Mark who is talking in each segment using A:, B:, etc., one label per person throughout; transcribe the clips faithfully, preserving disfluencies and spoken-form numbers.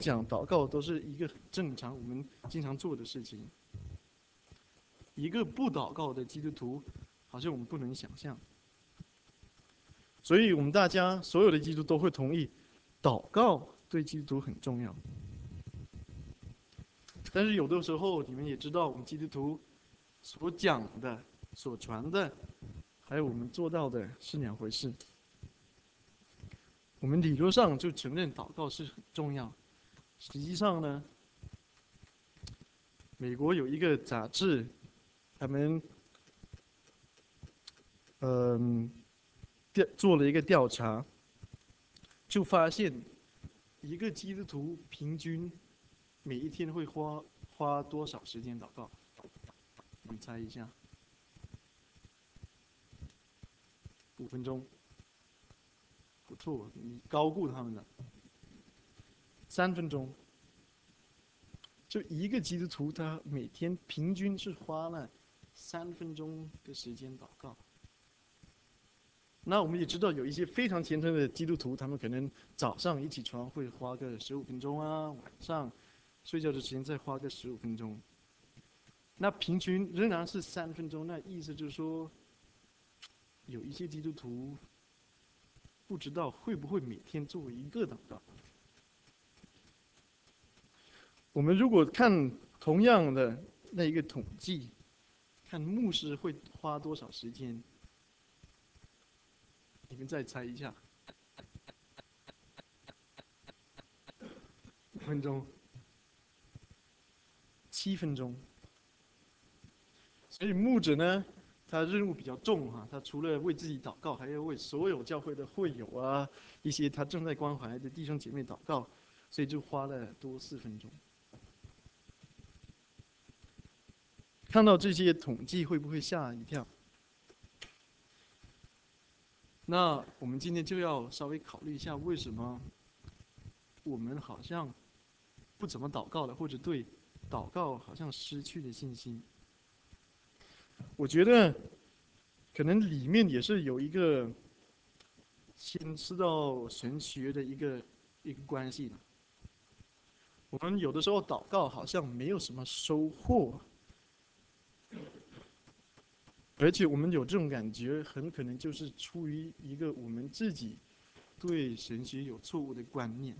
A: 讲祷告都是一个很正常我们经常做的事情。一个不祷告的基督徒，好像我们不能想象。所以我们大家所有的基督徒都会同意，祷告对基督徒很重要。但是有的时候你们也知道，我们基督徒所讲的、所传的，还有我们做到的是两回事。我们理论上就承认祷告是很重要，实际上呢，美国有一个杂志，他们嗯调做了一个调查，就发现一个基督徒平均每一天会花花多少时间祷告？你猜一下？五分钟，不错，你高估他们了。三分钟，就一个基督徒他每天平均是花了三分钟的时间祷告。那我们也知道，有一些非常虔诚的基督徒，他们可能早上一起床会花个十五分钟啊，晚上睡觉之前再花个十五分钟。那平均仍然是三分钟，那意思就是说，有一些基督徒不知道会不会每天做一个祷告。我们如果看同样的那一个统计，看牧师会花多少时间，你们再猜一下。五分钟，七分钟。所以牧者呢，他任务比较重哈，他除了为自己祷告，还要为所有教会的会友啊，一些他正在关怀的弟兄姐妹祷告，所以就花了多四分钟。看到这些统计，会不会吓一跳？那我们今天就要稍微考虑一下，为什么我们好像不怎么祷告了，或者对祷告好像失去了信心？我觉得可能里面也是有一个牵涉到神学的一个一个关系的。我们有的时候祷告好像没有什么收获，而且我们有这种感觉，很可能就是出于一个我们自己对神学有错误的观念。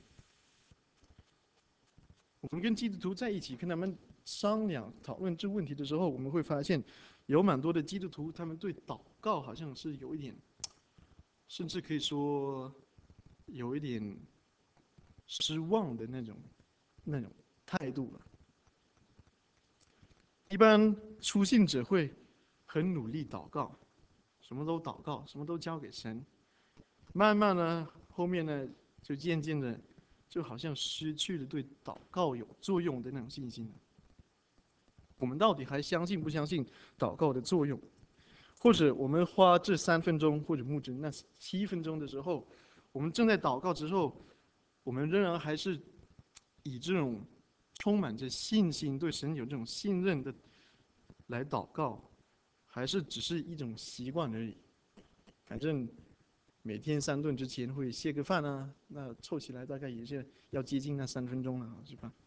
A: 我们跟基督徒在一起，跟他们商量讨论这个问题的时候，我们会发现，有蛮多的基督徒，他们对祷告好像是有一点，甚至可以说有一点失望的那种那种态度了。一般初信者会很努力祷告，什么都祷告，什么都交给神。慢慢呢，后面呢，就渐渐的，就好像失去了对祷告有作用的那种信心了。我们到底还相信不相信祷告的作用？或者我们花这三分钟，或者牧者那七分钟的时候，我们正在祷告之后，我们仍然还是以这种充满着信心、对神有这种信任的来祷告，还是只是一种习惯而已？反正每天三顿之前会谢个饭啊，那凑起来大概也是要接近那三分钟了，是吧？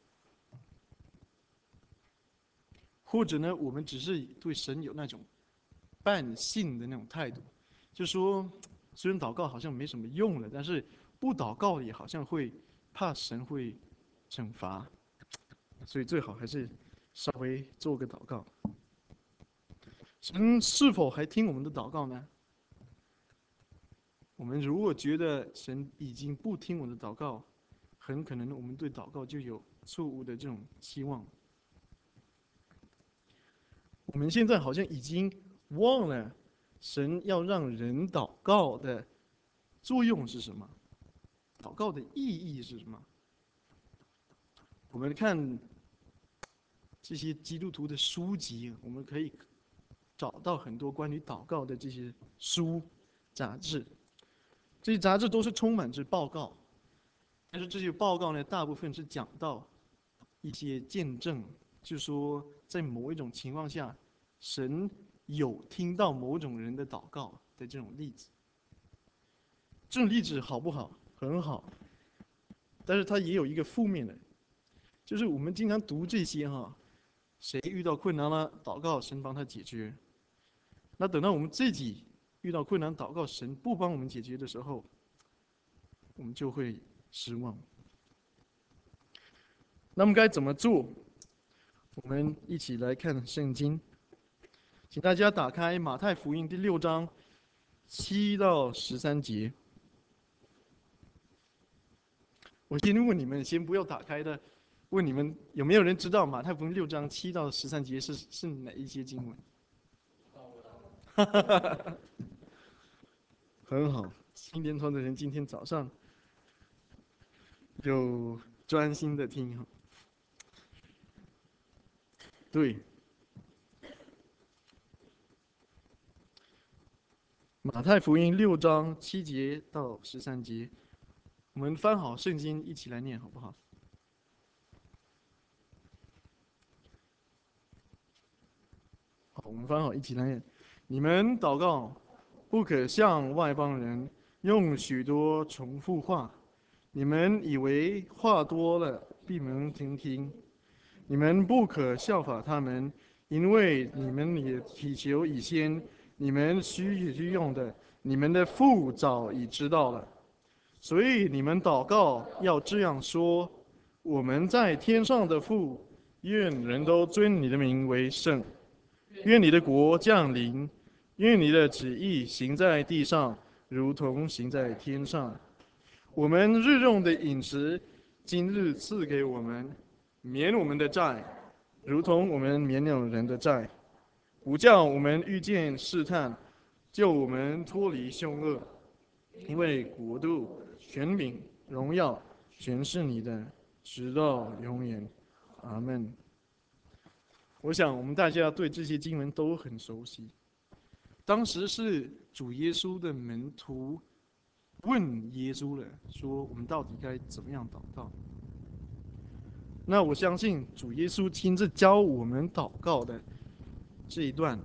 A: 或者呢，我们只是对神有那种半信的那种态度，就说虽然祷告好像没什么用了，但是不祷告也好像会怕神会惩罚，所以最好还是稍微做个祷告。神是否还听我们的祷告呢？我们如果觉得神已经不听我们的祷告，很可能我们对祷告就有错误的这种期望。我们现在好像已经忘了神要让人祷告的作用是什么，祷告的意义是什么。我们看这些基督徒的书籍，我们可以找到很多关于祷告的这些书、杂志。这些杂志都是充满着报告，但是这些报告呢，大部分是讲到一些见证，就说在某一种情况下，神有听到某种人的祷告的这种例子。这种例子好不好？很好，但是它也有一个负面的， 就是我们经常读这些哈，谁遇到困难了，祷告神帮他解决。那等到我们自己遇到困难，祷告神不帮我们解决的时候，我们就会失望。那么该怎么做？我们一起来看圣经，请大家打开马太福音第六章七到十三节。我先问你们，先不要打开的，问你们有没有人知道马太福音六章七到十三节是是哪一些经文？哈哈哈哈，很好，新联团的人今天早上有专心的听哈。对，马太福音六章七节到十三节，我们翻好圣经一起来念好不好？好，我们翻好一起来念。你们祷告，不可像外邦人用许多重复话，你们以为话多了必能听听。你们不可效法他们，因为你们也祈求以先，你们需需用的，你们的父早已知道了。所以你们祷告要这样说：我们在天上的父，愿人都尊你的名为圣。愿你的国降临，愿你的旨意行在地上，如同行在天上。我们日用的饮食，今日赐给我们，免我们的债，如同我们免了人的债，不叫我们遇见试探，救我们脱离凶恶。因为国度、权柄、荣耀，全是你的，直到永远。阿门。我想我们大家对这些经文都很熟悉。当时是主耶稣的门徒问耶稣了，说我们到底该怎么样祷告？那我相信主耶稣亲自教我们祷告的这一段，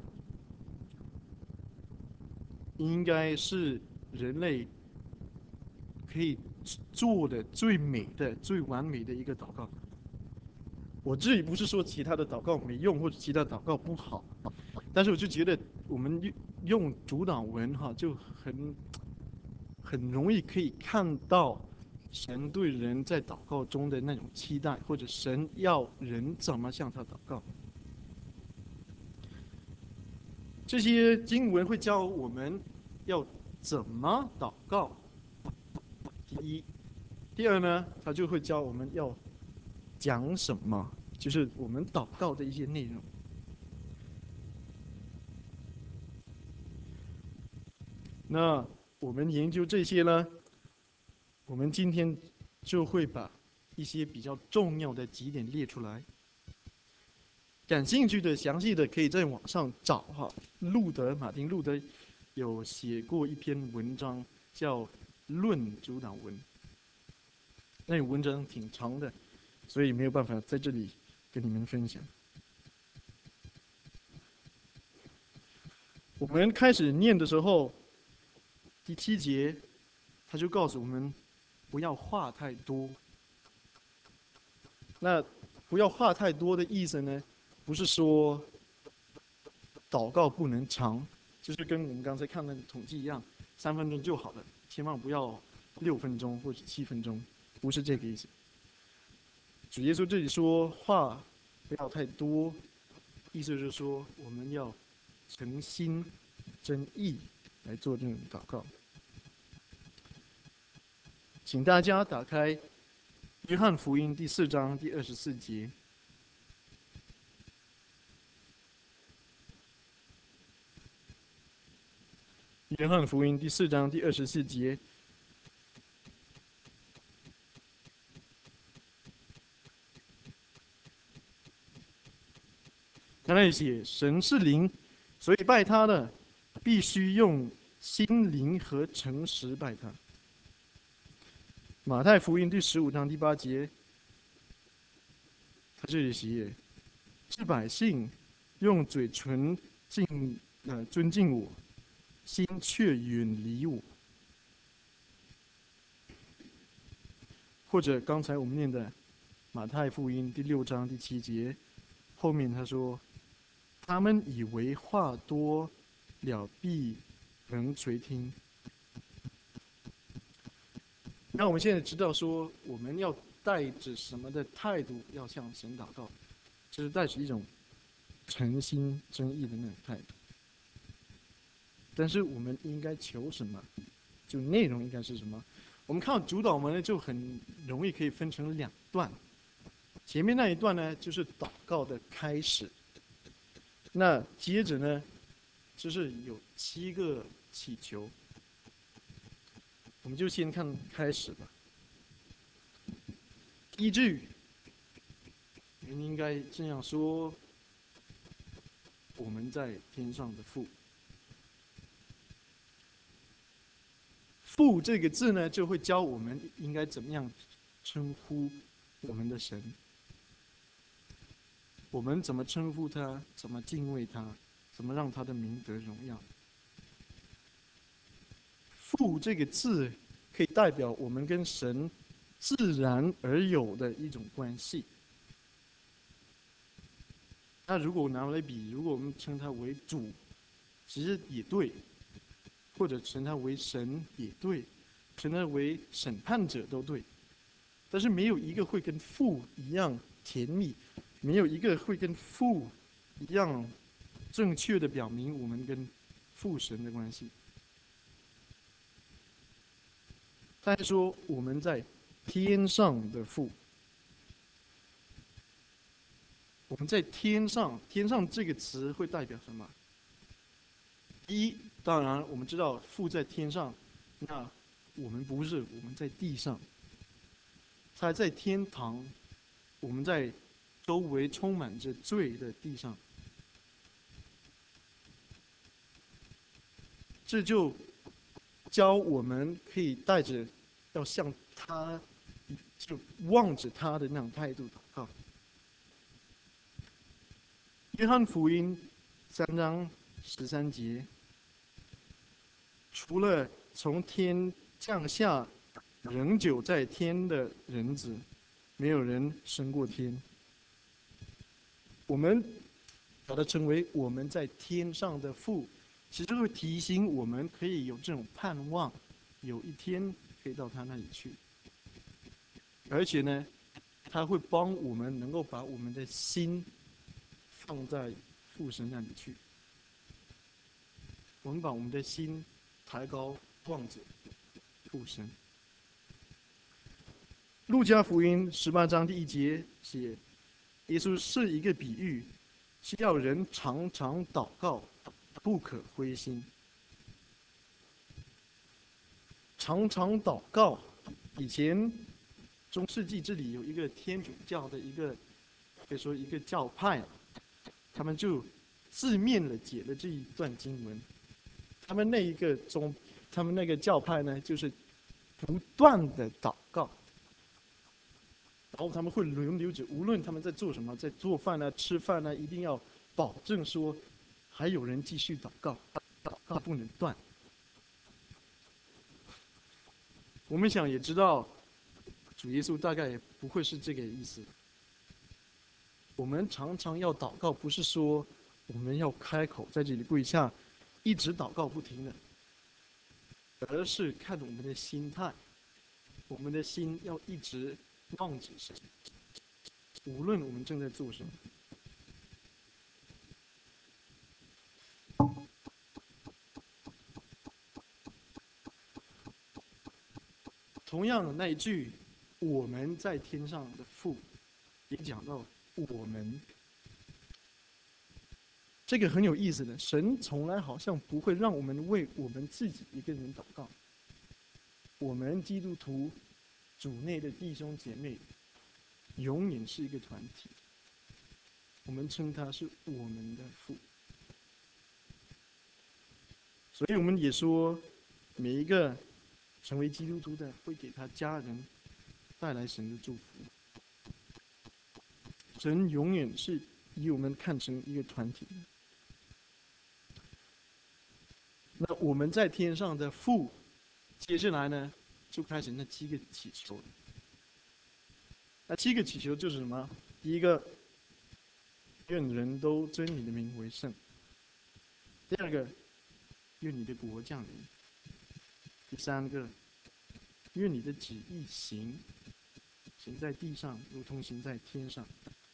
A: 应该是人类可以做的最美的、最完美的一个祷告。我这里不是说其他的祷告没用，或者其他祷告不好，但是我就觉得我们用主祷文哈，就很很容易可以看到神对人在祷告中的那种期待，或者神要人怎么向他祷告。这些经文会教我们要怎么祷告。第一，第二呢，他就会教我们要讲什么，就是我们祷告的一些内容。那我们研究这些呢，我们今天就会把一些比较重要的几点列出来。感兴趣的、详细的可以在网上找哈。路德，马丁·路德有写过一篇文章叫《论主导文》，那个文章挺长的，所以没有办法在这里跟你们分享。我们开始念的时候，第七节他就告诉我们不要话太多。那不要话太多的意思呢，不是说祷告不能长，就是跟我们刚才看那个统计一样，三分钟就好了，千万不要六分钟或者七分钟，不是这个意思。主耶稣这里说话不要太多，意思就是说我们要诚心真意来做这种祷告。请大家打开约翰福音第四章第二十四节。约翰福音第四章第二十四节，他那里写：“神是灵，所以拜他的必须用心灵和诚实拜他。”马太福音第十五章第八节，他这里写：“是百姓用嘴唇敬呃尊敬我，心却远离我。”或者刚才我们念的马太福音第六章第七节，后面他说：“他们以为话多了必能垂听。”那我们现在知道说，我们要带着什么的态度要向神祷告，就是带着一种诚心真意的那种态度。但是我们应该求什么？就内容应该是什么？我们看主祷文呢，就很容易可以分成两段。前面那一段呢，就是祷告的开始。那接着呢，就是有七个祈求。我们就先看开始吧。第一句，我们应该这样说：我们在天上的父。父这个字呢，就会教我们应该怎么样称呼我们的神。我们怎么称呼他？怎么敬畏他？怎么让他的名得荣耀？父这个字可以代表我们跟神自然而有的一种关系。那如果拿来比，如果我们称他为主，其实也对；或者称他为神也对，称他为审判者都对。但是没有一个会跟父一样甜蜜，没有一个会跟父一样正确的表明我们跟父神的关系。他还说我们在天上的父，我们在天上，天上这个词会代表什么？第一，当然我们知道父在天上，那我们不是，我们在地上。他在天堂，我们在周围充满着罪的地上。这就教我们可以带着要向他，就望着他的那种态度祷告。约翰福音三章十三节，除了从天降下仍旧在天的人子，没有人升过天。我们把它称为我们在天上的父，其实会提醒我们可以有这种盼望，有一天可以到他那里去。而且呢，他会帮我们能够把我们的心放在父神那里去。我们把我们的心抬高，望着父神。路加福音十八章第一节写，耶稣是一个比喻，是要人常常祷告，不可灰心。常常祷告，以前中世纪这里有一个天主教的一个，可以说一个教派，他们就字面的解了这一段经文。他们那一个宗，他们那个教派呢，就是不断的祷告，然后他们会轮流着，无论他们在做什么，在做饭呢、吃饭呢，一定要保证说还有人继续祷告，祷告不能断。我们想也知道，主耶稣大概也不会是这个意思。我们常常要祷告，不是说我们要开口在这里跪下，一直祷告不停的，而是看我们的心态，我们的心要一直望着神，无论我们正在做什么。同样的那一句“我们在天上的父”，也讲到我们。这个很有意思的，神从来好像不会让我们为我们自己一个人祷告。我们基督徒主内的弟兄姐妹，永远是一个团体。我们称他是我们的父。所以我们也说，每一个成为基督徒的，会给他家人带来神的祝福。神永远是以我们看成一个团体的。那我们在天上的父，接下来呢，就开始那七个祈求了。 那七个祈求就是什么？第一个，愿人都尊你的名为圣；第二个，愿你的国降临；第三个，愿你的旨意行，行在地上，如同行在天上。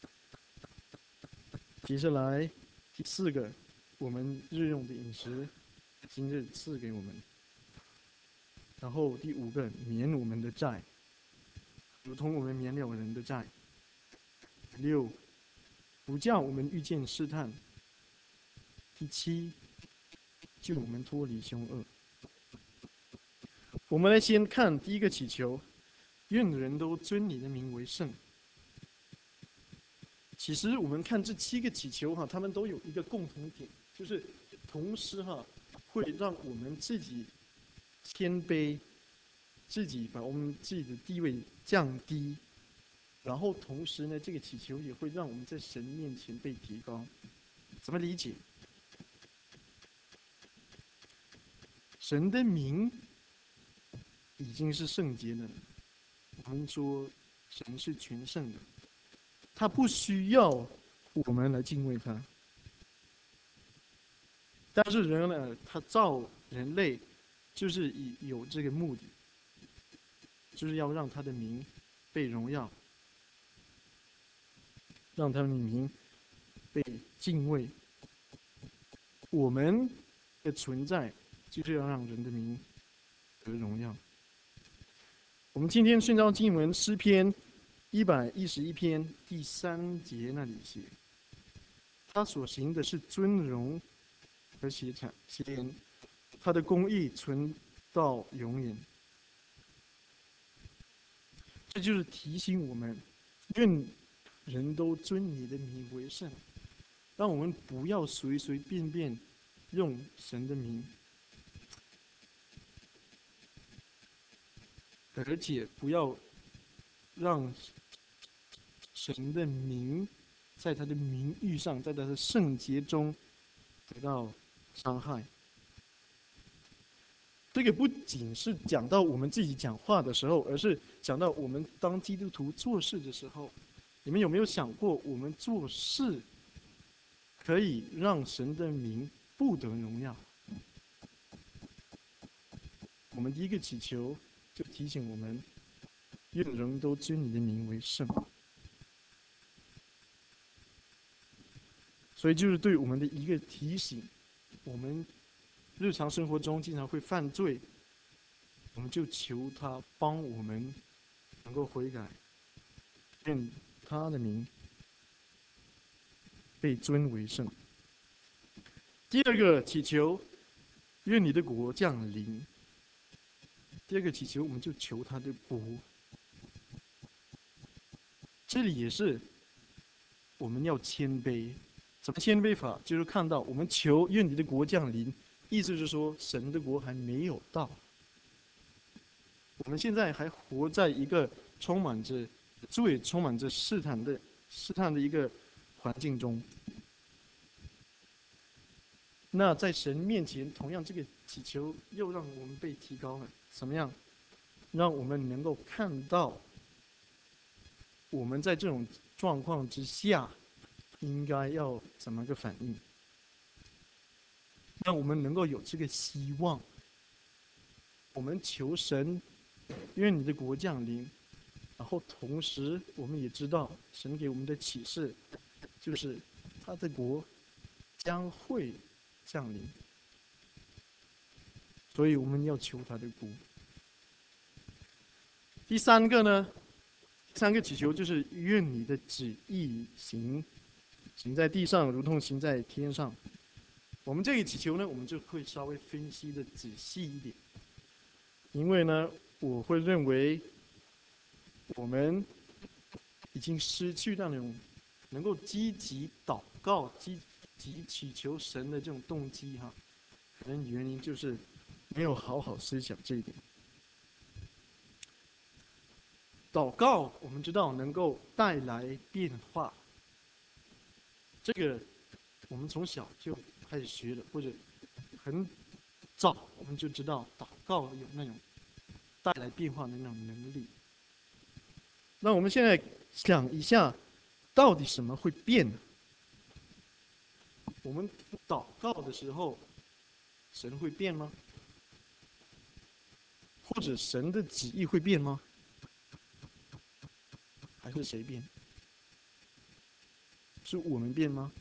A: 接下来，第四个，我们日用的饮食，今日赐给我们。然后第五个，免我们的债，如同我们免了人的债。六，不叫我们遇见试探。第七，救我们脱离凶恶。我们来先看第一个祈求，愿人都尊你的名为圣。其实我们看这七个祈求哈，他们都有一个共同点，就是同时哈会让我们自己谦卑，自己把我们自己的地位降低，然后同时呢，这个祈求也会让我们在神面前被提高。怎么理解？神的名已经是圣洁的，我们说神是全圣的，他不需要我们来敬畏他。但是人呢，他造人类就是以有这个目的，就是要让他的名被荣耀，让他的名被敬畏。我们的存在就是要让人的名得荣耀。我们今天宣召经文诗篇一百一十一篇第三节那里写，他所行的是尊荣和谐产谐言，他的公义存到永远。这就是提醒我们，愿人都尊你的名为圣，让我们不要随随便便用神的名，而且不要让神的名在他的名誉上，在他的圣洁中得到伤害。这个不仅是讲到我们自己讲话的时候，而是讲到我们当基督徒做事的时候。你们有没有想过，我们做事可以让神的名不得荣耀？我们第一个祈求就提醒我们，愿人都尊你的名为圣。所以就是对我们的一个提醒。我们日常生活中经常会犯罪，我们就求他帮我们能够悔改，愿他的名被尊为圣。第二个祈求，愿你的国降临。第二个祈求，我们就求他的国。这里也是我们要谦卑。怎么谦卑法？就是看到我们求愿你的国降临，意思是说神的国还没有到。我们现在还活在一个充满着罪、充满着试探的试探的一个环境中。那在神面前，同样这个祈求又让我们被提高了。怎么样？让我们能够看到，我们在这种状况之下，应该要怎么个反应？让我们能够有这个希望。我们求神，愿你的国降临。然后同时，我们也知道神给我们的启示，就是他的国将会降临。所以我们要求他的国。第三个呢，第三个祈求就是愿你的旨意行，行在地上，如同行在天上。我们这个祈求呢，我们就会稍微分析的仔细一点，因为呢，我会认为我们已经失去那种能够积极祷告、积极祈求神的这种动机哈，可能原因就是没有好好思想这一点。祷告，我们知道能够带来变化，这个我们从小就开始学了，或者很早我们就知道祷告有那种带来变化的那种能力。 那我们现在想一下，到底什么会变呢？我们祷告的时候，神会变吗？或者神的旨意会变吗？还是谁变？是我们变吗？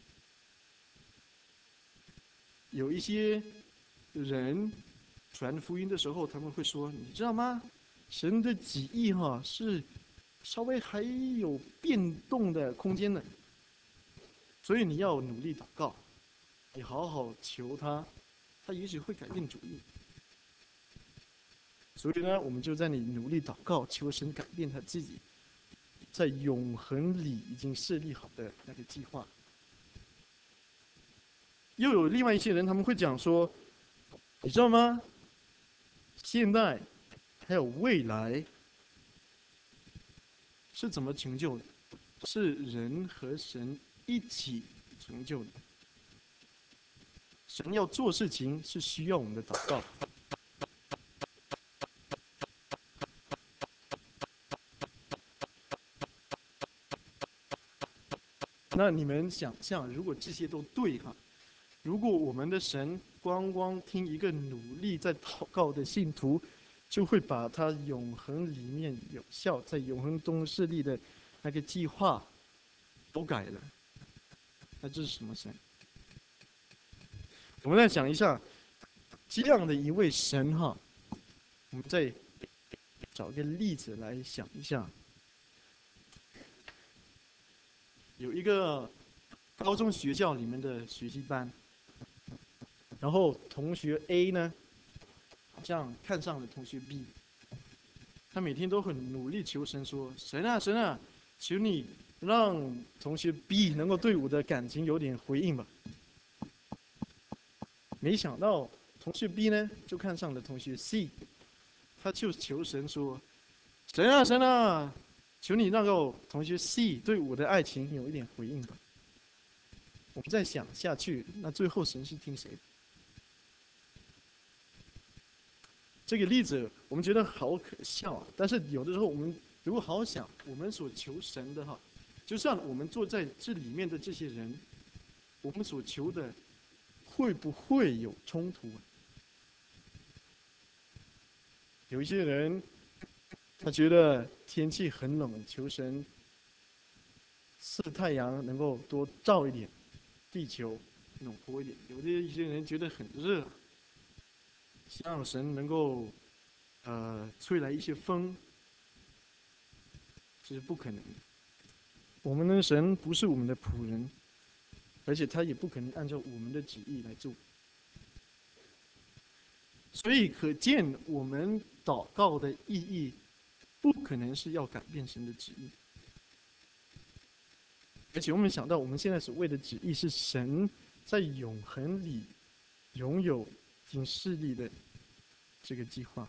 A: 有一些人传福音的时候，他们会说：“你知道吗？神的旨意哈是稍微还有变动的空间的，所以你要努力祷告，你好好求他，他也许会改变主意。所以呢，我们就在你努力祷告，求神改变他自己在永恒里已经设立好的那个计划。”又有另外一些人，他们会讲说：“你知道吗？现在还有未来是怎么成就的？是人和神一起成就的。神要做事情是需要我们的祷告。那你们想象，如果这些都对哈，如果我们的神光光听一个努力在祷告的信徒，就会把他永恒里面有效在永恒中设立的那个计划都改了，那这是什么神？我们再想一下，这样的一位神哈，我们再找个例子来想一下。有一个高中学校里面的学习班，然后同学 A 呢，好像看上了同学 B，他每天都很努力求神说：“神啊神啊，求你让同学 B 能够对我的感情有点回应吧。”没想到同学 B 呢就看上了同学 C，他就求神说：“神啊神啊，求你让够同学 C 对我的爱情有一点回应吧。”我们再想下去，那最后神是听谁的？这个例子我们觉得好可笑啊！但是有的时候我们如果好好想，我们所求神的哈，就像我们坐在这里面的这些人，我们所求的会不会有冲突啊？有一些人他觉得天气很冷，求神是太阳能够多照一点，地球暖和一点；有的一些人觉得很热，希望神能够呃吹来一些风，这是不可能的。我们的神不是我们的仆人，而且他也不可能按照我们的旨意来做。所以可见，我们祷告的意义不可能是要改变神的旨意。而且我们想到，我们现在所谓的旨意是神在永恒里拥有经势力的这个计划。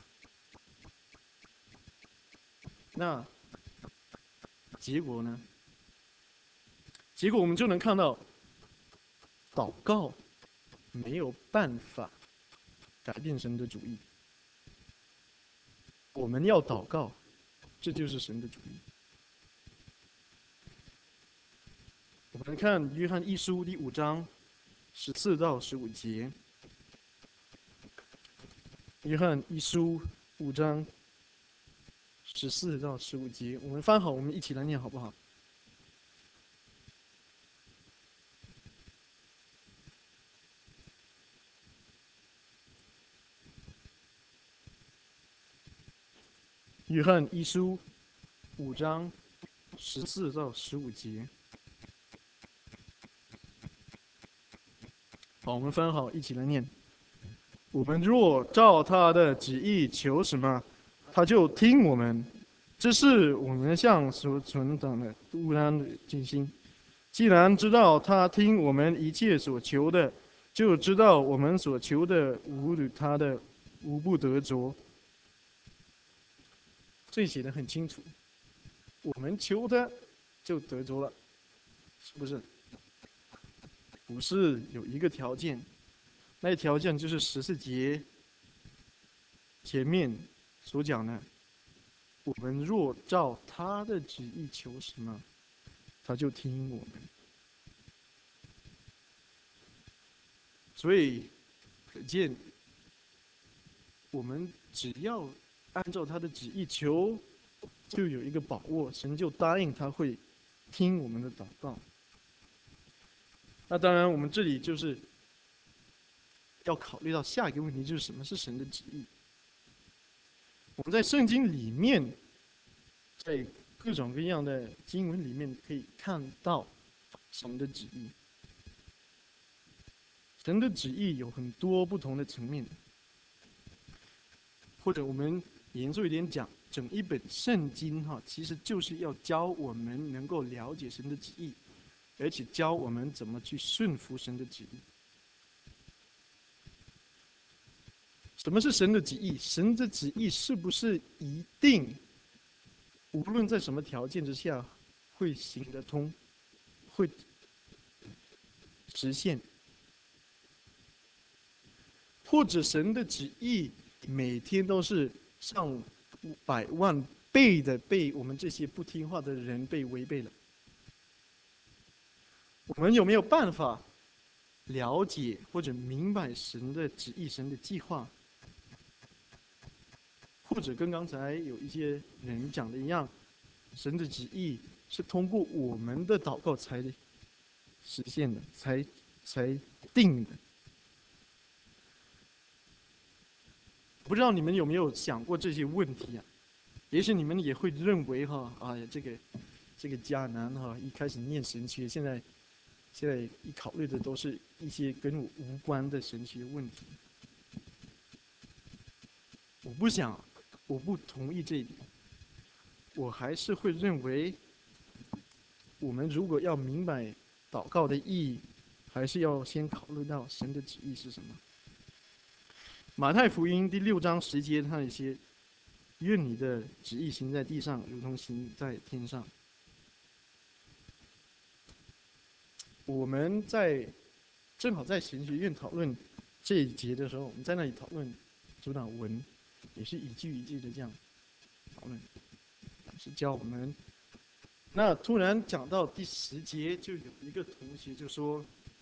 A: 那结果呢？结果我们就能看到，祷告没有办法改变神的主意。我们要祷告，这就是神的主意。我们看约翰一书第五章十四到十五节。约翰一书五章十四到十五节，我们翻好，我们一起来念好不好？约翰一书五章十四到十五节。好，我们翻好，一起来念。我们若照他的旨意求什么，他就听我们。这是我们向所存等的乌然的信心。既然知道他听我们一切所求的，就知道我们所求的无与他的无不得着。这写的很清楚，我们求的就得着了，是不是？不是有一个条件，那条件就是十四节前面所讲的， 我们若照他的旨意求什么，他就听我们。所以可见，我们只要按照他的旨意求，就有一个把握，神就答应他会听我们的祷告。那当然，我们这里就是要考虑到下一个问题，就是什么是神的旨意？我们在圣经里面，在各种各样的经文里面可以看到神的旨意。神的旨意有很多不同的层面，或者我们严肃一点讲，整一本圣经哈，其实就是要教我们能够了解神的旨意，而且教我们怎么去顺服神的旨意。什么是神的旨意？神的旨意是不是一定无论在什么条件之下会行得通，会实现？或者神的旨意每天都是上百万倍的被我们这些不听话的人被违背了？我们有没有办法了解或者明白神的旨意、神的计划？或者跟刚才有一些人讲的一样，神的旨意是通过我们的祷告才实现的，才才定的。不知道你们有没有想过这些问题啊？也许你们也会认为哈，哎呀，这个这个迦南哈，一开始念神学，现在现在一考虑的都是一些跟我无关的神学问题。我不想，我不同意这一点。我还是会认为，我们如果要明白祷告的意义，还是要先考虑到神的旨意是什么。马太福音第六章十节，他有些愿你的旨意行在地上，如同行在天上。我们在正好在神学院讨论这一节的时候，我们在那里讨论主导文，也是一句一句的这样讨论，是教我们。那突然讲到第十节，就有一个同学就说：“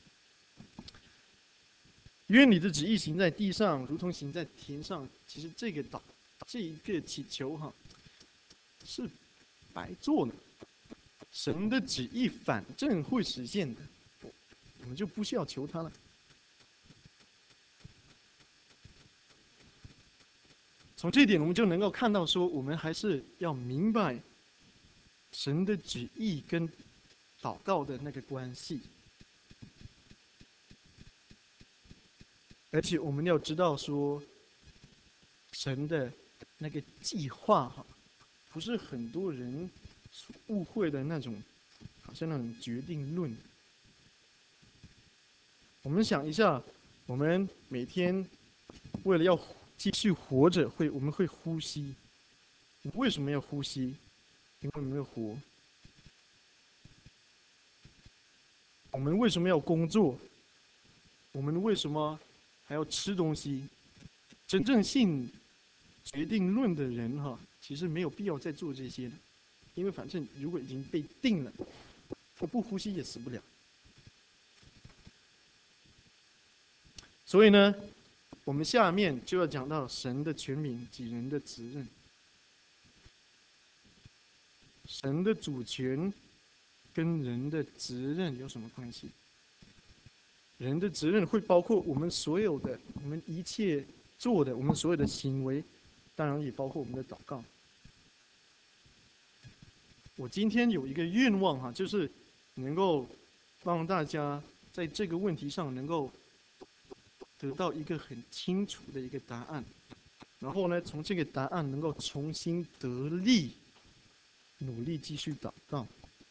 A: 愿你的旨意行在地上，如同行在天上。”其实这个祷，这一个祈求哈，是白做的。神的旨意反正会实现的，我们就不需要求他了。从这一点，我们就能够看到说，我们还是要明白神的旨意跟祷告的那个关系，而且我们要知道说，神的那个计划哈，不是很多人所误会的那种，好像那种决定论。我们想一下，我们每天为了要继续活着，会我们会呼吸。为什么要呼吸？因为我们要活。我们为什么要工作？我们为什么还要吃东西？真正信决定论的人哈，其实没有必要再做这些的，因为反正如果已经被定了，我不呼吸也死不了。所以呢，我们下面就要讲到神的权柄及人的责任。神的主权跟人的责任有什么关系？人的责任会包括我们所有的、我们一切做的、我们所有的行为，当然也包括我们的祷告。我今天有一个愿望哈，就是能够帮大家在这个问题上能够得到一个很清楚的一个答案，然后呢，从这个答案能够重新得力，努力继续祷告。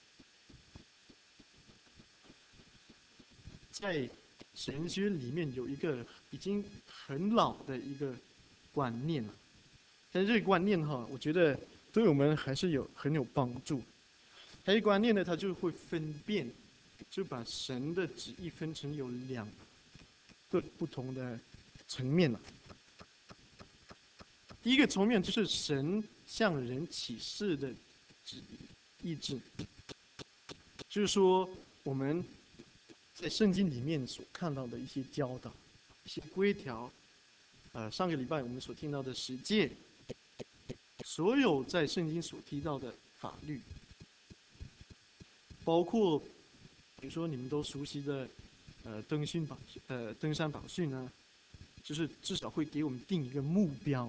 A: 在神学里面有一个已经很老的一个观念了，但是这个观念哈，我觉得对我们还是有很有帮助。这个观念呢，它就会分辨，就把神的旨意分成有两个不同的层面了。第一个层面就是神向人启示的旨意志，就是说我们在圣经里面所看到的一些教导、一些规条，呃，上个礼拜我们所听到的十诫，所有在圣经所提到的法律，包括比如说你们都熟悉的，呃，登训宝呃登山宝训呢，就是至少会给我们定一个目标。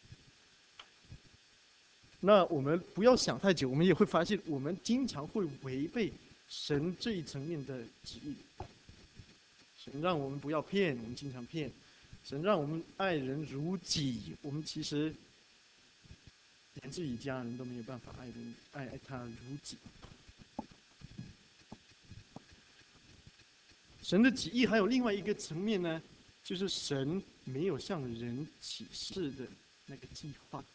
A: 那我们不要想太久，我们也会发现，我们经常会违背神这一层面的旨意。神让我们不要骗，我们经常骗；神让我们爱人如己，我们其实连自己家人都没有办法爱人爱爱他如己。神的旨意还有另外一个层面呢，就是神没有向人启示的那个计划。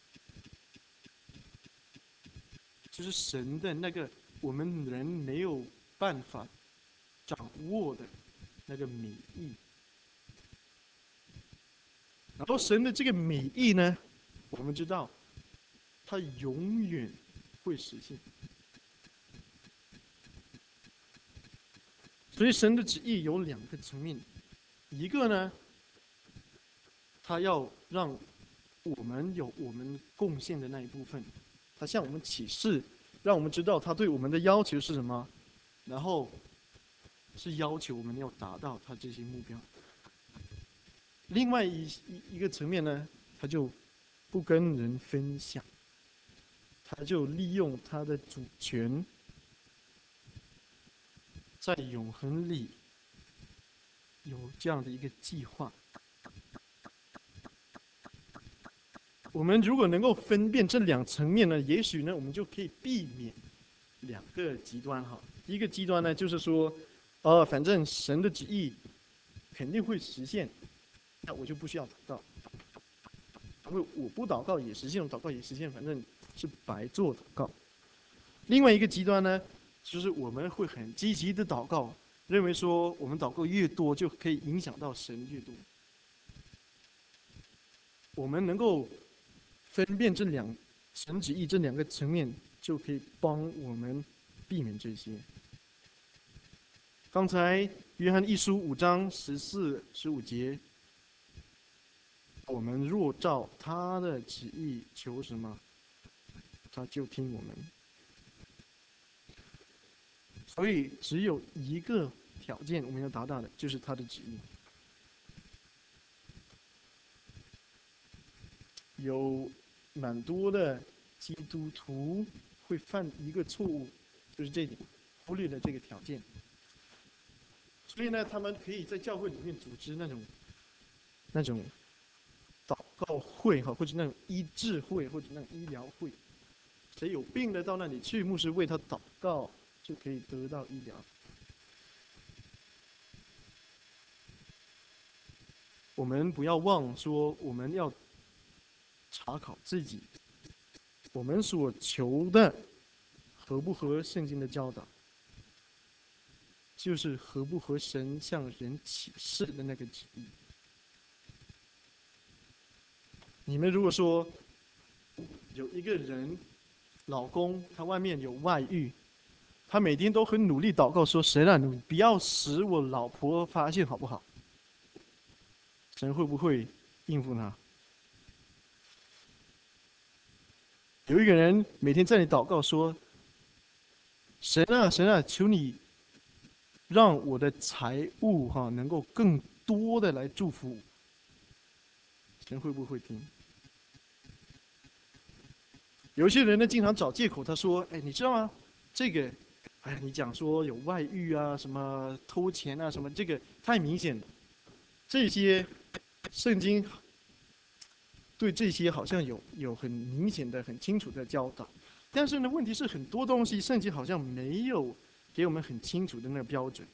A: 就是神的那个我们人没有办法掌握的那个美意，然后神的这个美意呢，我们知道，它永远会实现。所以神的旨意有两个层面，一个呢，他要让我们有我们贡献的那一部分，他向我们启示，让我们知道他对我们的要求是什么，然后是要求我们要达到他这些目标。另外一一一个层面呢，他就不跟人分享，他就利用他的主权，在永恒里有这样的一个计划。我们如果能够分辨这两层面呢，也许呢，我们就可以避免两个极端哈。第一个极端呢，就是说，呃，反正神的旨意肯定会实现，那我就不需要祷告，因为我不祷告也实现，我祷告也实现，反正是白做祷告。另外一个极端呢，就是我们会很积极的祷告，认为说我们祷告越多，就可以影响到神越多。我们能够分辨这两神旨意这两个层面，就可以帮我们避免这些。刚才约翰一书五章十四、十五节，我们若照他的旨意求什么，他就听我们。所以只有一个条件我们要达到的，就是他的旨意。有蛮多的基督徒会犯一个错误，就是这点，忽略了这个条件。所以呢，他们可以在教会里面组织那种那种祷告会哈，或者那种医治会，或者那种医疗会。谁有病的到那里去，牧师为他祷告，就可以得到医疗。我们不要忘说，我们要查考自己，我们所求的合不合圣经的教导，就是合不合神向人启示的那个旨意。你们如果说有一个人，老公他外面有外遇，他每天都很努力祷告说：“神啊，你不要使我老婆发现，好不好？”神会不会应付他？有一个人每天在你祷告说：“神啊，神啊，求你让我的财物哈能够更多的来祝福我。”神会不会听？有一些人呢，经常找借口，他说：“哎，你知道吗？这个，哎，你讲说有外遇啊，什么偷钱啊，什么这个太明显了。这些圣经对这些好像有有很明显的、很清楚的教导，但是呢，问题是很多东西圣经好像没有给我们很清楚的那个标准。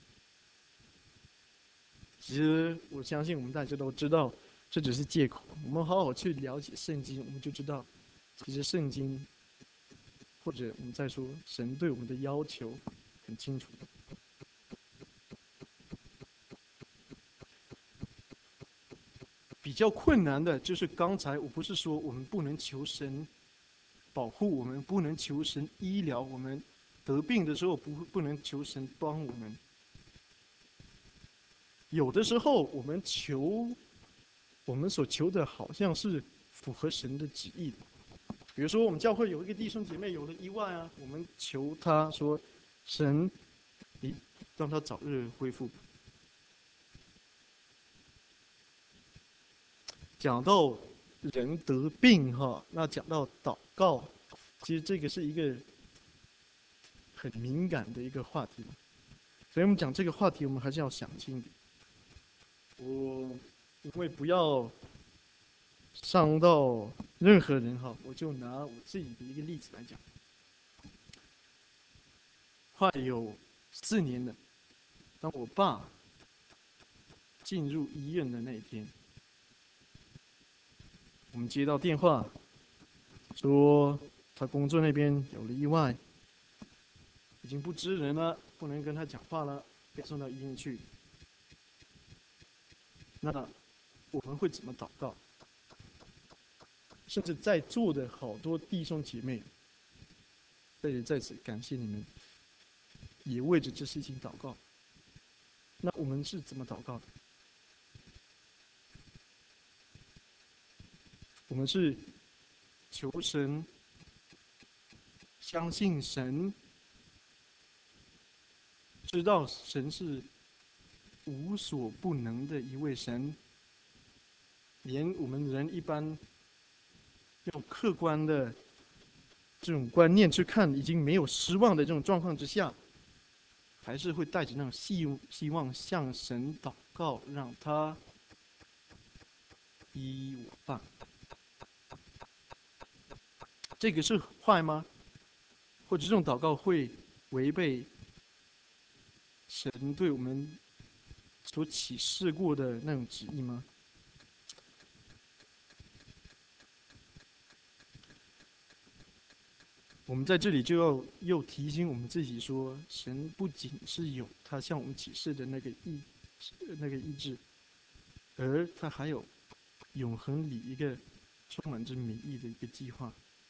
A: 其实我相信我们大家都知道，这只是借口。我们好好去了解圣经，我们就知道，其实圣经。或者我们再说，神对我们的要求很清楚。比较困难的就是刚才我不是说我们不能求神保护我们，不能求神医疗我们，得病的时候不不能求神帮我们。有的时候我们求，我们所求的好像是符合神的旨意的。比如说我们教会有一个弟兄姐妹有了意外啊，我们求他说，神，你让他早日恢复。讲到人得病哈，那讲到祷告，其实这个是一个很敏感的一个话题，所以我们讲这个话题，我们还是要想清楚。我因为不要伤到任何人哈，我就拿我自己的一个例子来讲。快有四年了，当我爸进入医院的那一天，我们接到电话，说他工作那边有了意外，已经不知人了，不能跟他讲话了，被送到医院去。那我们会怎么祷告？甚至在座的好多弟兄姐妹，在也在此感谢你们，也为着这事情祷告。那我们是怎么祷告的？我们是求神，相信神，知道神是无所不能的一位神，连我们人一般用客观的这种观念去看，已经没有失望的这种状况之下，还是会带着那种希希望向神祷告，让他医我爸。这个是坏吗？或者这种祷告会违背神对我们所启示过的那种旨意吗？我们在这里就要又提醒我们自己说，神不仅是有他向我们启示的那个意那个意志，而他还有永恒里一个充满着美意的一个计划。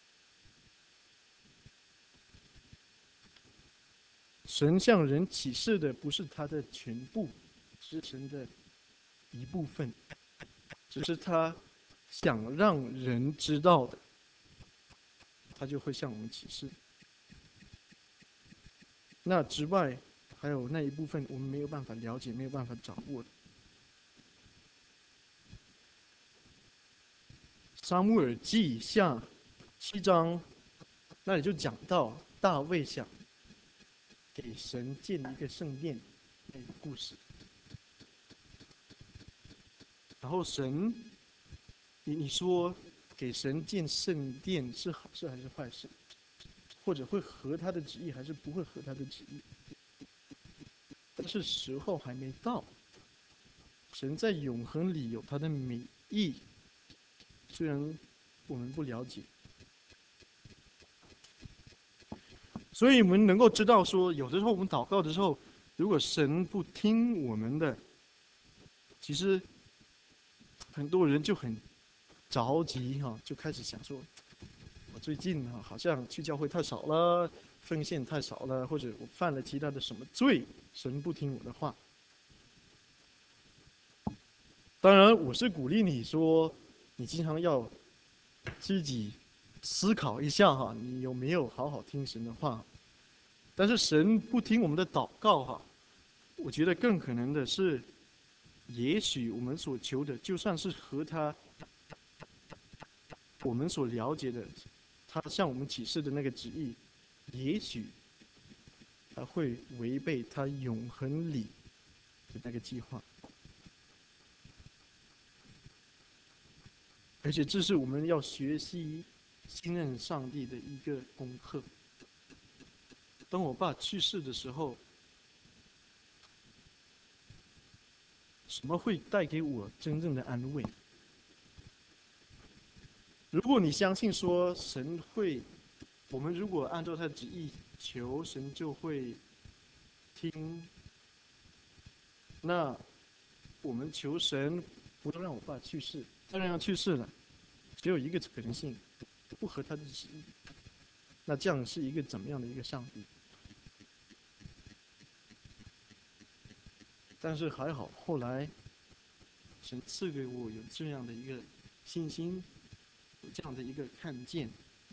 A: 神向人启示的不是他的全部，是神的一部分，只是他想让人知道的，他就会向我们启示。那之外，还有那一部分我们没有办法了解、没有办法掌握的。撒母耳记下七章，那里就讲到大卫想给神建一个圣殿那个故事。然后神，你你说给神建圣殿是好事还是坏事？或者会合他的旨意，还是不会合他的旨意？但是时候还没到。神在永恒里有他的美意，虽然我们不了解，所以我们能够知道说，有的时候我们祷告的时候，如果神不听我们的，其实很多人就很着急哈，就开始想说，我最近哈好像去教会太少了，奉献太少了，或者我犯了其他的什么罪，神不听我的话。当然，我是鼓励你说，你经常要自己思考一下哈，你有没有好好听神的话？但是神不听我们的祷告哈，我觉得更可能的是，也许我们所求的，就算是和他我们所了解的，他向我们启示的那个旨意，也许他会违背他永恒里的那个计划。而且这是我们要学习信任上帝的一个功课。当我爸去世的时候，什么会带给我真正的安慰？如果你相信说神会，我们如果按照他的旨意求，神就会听，那我们求神不要让我爸去世，当然要去世了，只有一个可能性，不合他的旨意。 那这样是一个怎么样的一个上帝？但是还好，后来神赐给我有这样的一个信心，有这样的一个看见，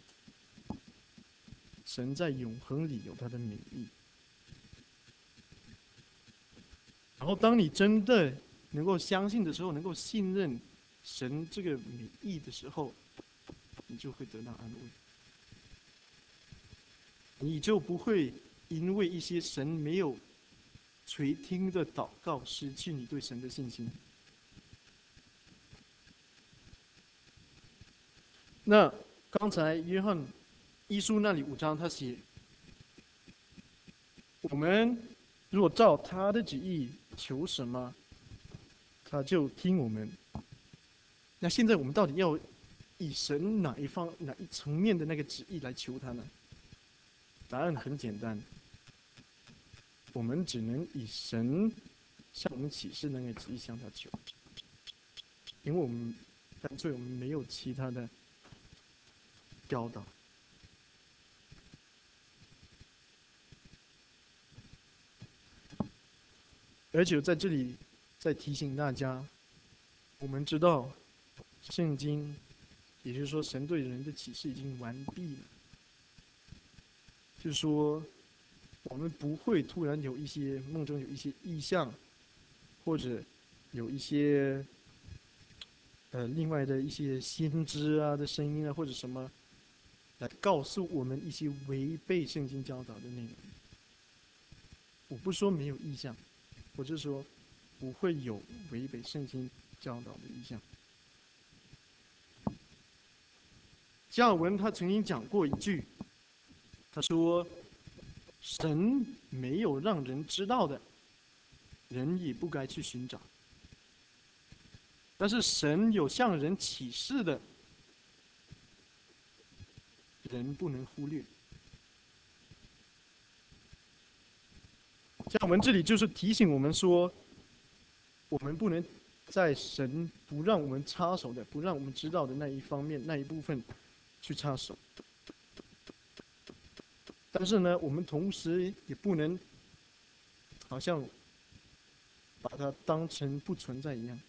A: 神在永恒里有他的美意。然后当你真的能够相信的时候，能够信任神这个美意的时候，你就会得到安慰，你就不会因为一些神没有垂听的祷告失去你对神的信心。那刚才约翰一书那里五章他写，我们如果照他的旨意求什么，他就听我们。那现在我们到底要以神哪一方哪一层面的那个旨意来求他呢？答案很简单，我们只能以神向我们启示那个旨意向他求，因为我们干脆我们没有其他的教导。而且在这里再提醒大家，我们知道圣经，也就是说神对人的启示已经完毕了，就是说我们不会突然有一些梦中有一些异象，或者有一些呃另外的一些先知啊的声音啊，或者什么来告诉我们一些违背圣经教导的内容。我不说没有异象，我就说不会有违背圣经教导的异象。加尔文他曾经讲过一句，他说：“神没有让人知道的，人也不该去寻找；但是神有向人启示的，人不能忽略。”加尔文这里就是提醒我们说，我们不能在神不让我们插手的、不让我们知道的那一方面、那一部分去插手。但是呢，我们同时也不能好像把它当成不存在一样。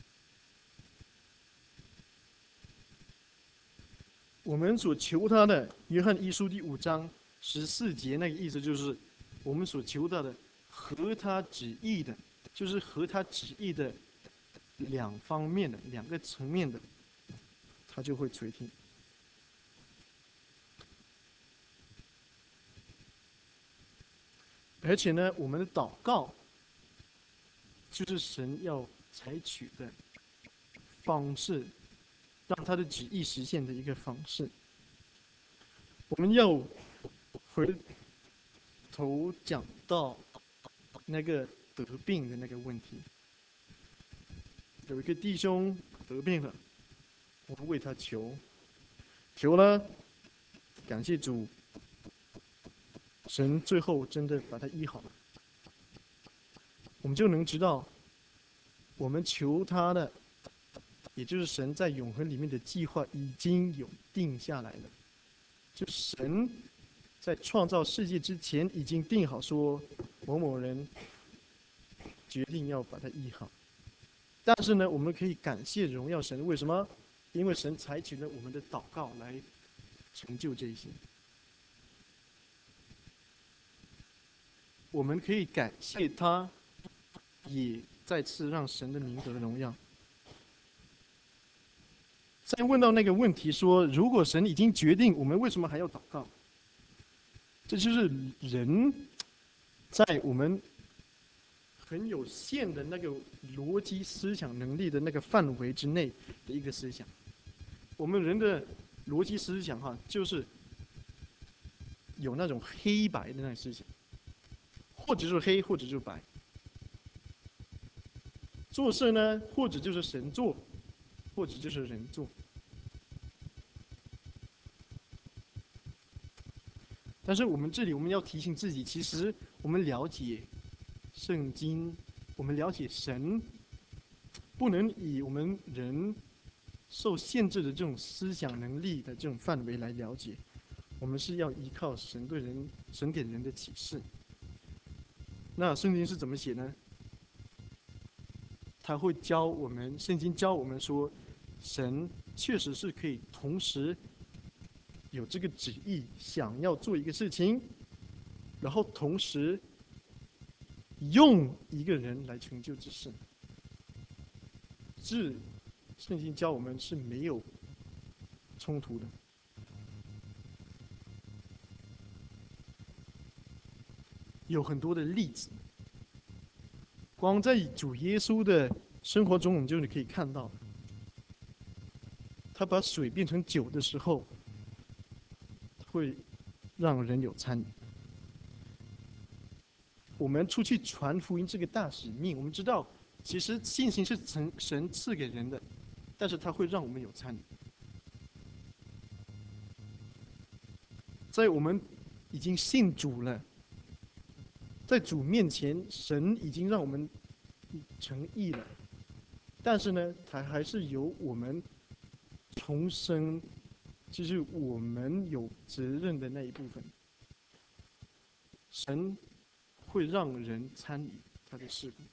A: 我们所求他的，约翰一书第五章十四节那个意思就是，我们所求到的合他旨意的，就是合他旨意的两方面的、两个层面的，他就会垂听。而且呢，我们的祷告就是神要采取的方式，让他的旨意实现的一个方式。我们要回头讲到那个得病的那个问题。有一个弟兄得病了，我们为他求，求了，感谢主，神最后真的把他医好了。我们就能知道，我们求他的，也就是神在永恒里面的计划已经有定下来了。就神在创造世界之前已经定好说，某某人决定要把他医好。但是呢，我们可以感谢荣耀神，为什么？因为神采取了我们的祷告来成就这些。我们可以感谢他，也再次让神的名得荣耀。再问到那个问题说，如果神已经决定，我们为什么还要祷告？这就是人在我们很有限的那个逻辑思想能力的那个范围之内的一个思想。我们人的逻辑思想哈，就是有那种黑白的那种思想，或者就是黑，或者就是白。做事呢，或者就是神做，或者就是人做。但是我们这里我们要提醒自己，其实我们了解圣经，我们了解神，不能以我们人受限制的这种思想能力的这种范围来了解。 我们是要依靠神对人、神给人的启示。那圣经是怎么写呢？他会教我们，圣经教我们说，神确实是可以同时有这个旨意，想要做一个事情，然后同时用一个人来成就这事。是圣经教我们是没有冲突的。有很多的例子，光在主耶稣的生活中，我们就可以看到，他把水变成酒的时候，会让人有参与。我们出去传福音这个大使命，我们知道，其实信心是神神赐给人的，但是它会让我们有参与。在我们已经信主了，在主面前，神已经让我们成义了，但是呢，它还是由我们重生，就是我们有责任的那一部分。神会让人参与他的事工。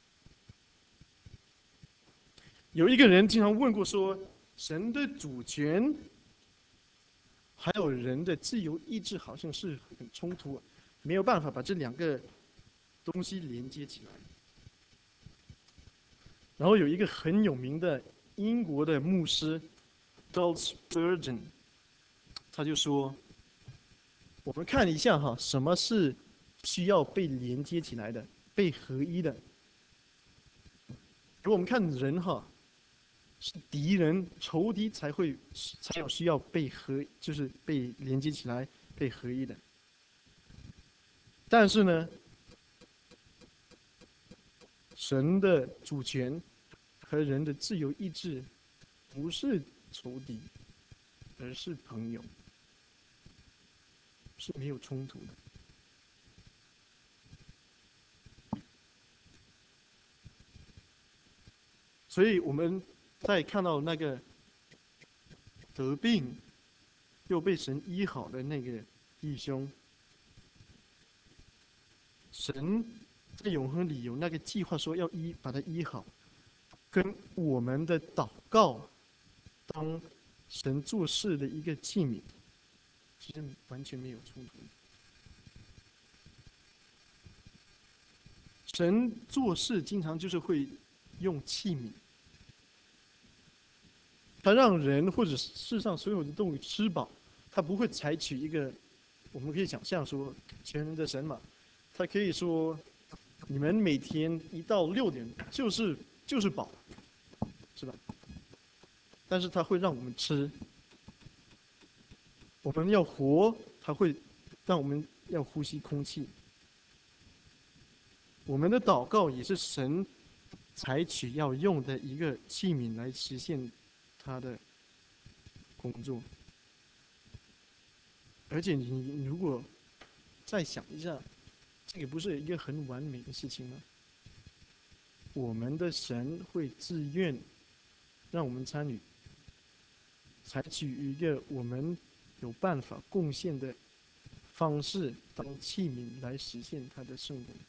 A: 有一个人经常问过说，神的主权还有人的自由意志好像是很冲突，没有办法把这两个东西连接起来。然后有一个很有名的英国的牧师 Charles Spurgeon， 他就说：“我们看一下哈，什么是需要被连接起来的、被合一的？如果我们看人哈，是敌人、仇敌才会才有需要被合，就是被连接起来、被合一的。但是呢，神的主权和人的自由意志不是仇敌，而是朋友，是没有冲突的。所以我们在看到那个得病又被神医好的那个弟兄，神在永恒里有那个计划，说要医把他医好，跟我们的祷告当神做事的一个器皿，其实完全没有冲突。神做事经常就是会用器皿，他让人或者世上所有的动物吃饱，他不会采取一个，我们可以想象说，全能的神嘛，他可以说，你们每天一到六点就是就是饱，是吧？但是他会让我们吃，我们要活，他会让我们要呼吸空气。我们的祷告也是神采取要用的一个器皿来实现他的工作。而且你如果再想一下，这个不是一个很完美的事情吗？我们的神会自愿让我们参与，采取一个我们有办法贡献的方式当器皿来实现他的圣功。